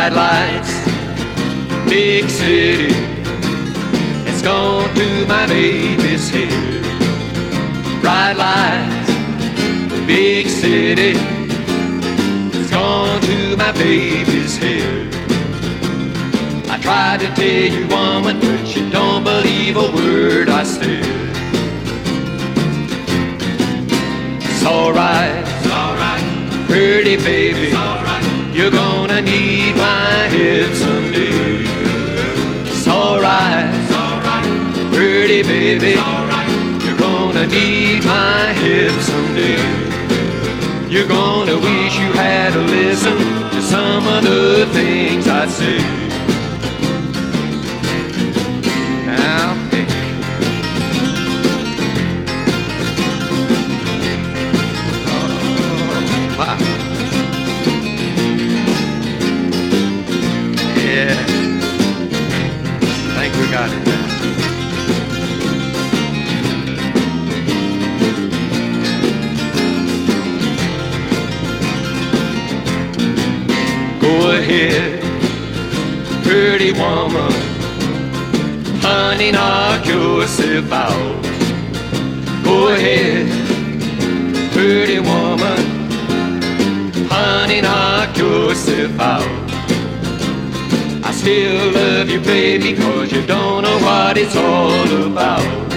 Bright lights, big city, it's gone to my baby's head. Bright lights, big city, it's gone to my baby's head. I tried to tell you, woman, but you don't believe a word I said. It's alright, pretty baby, you're gonna need my help someday. It's alright, pretty baby, you're gonna need my help someday. You're gonna wish you had to listen to some of the things I say. Now, hey. Oh, wow. Yeah, I think we got it now. Go ahead, pretty woman, honey, knock yourself out. Go ahead, pretty woman, honey, knock yourself out. I still love you, baby, 'cause you don't know what it's all about.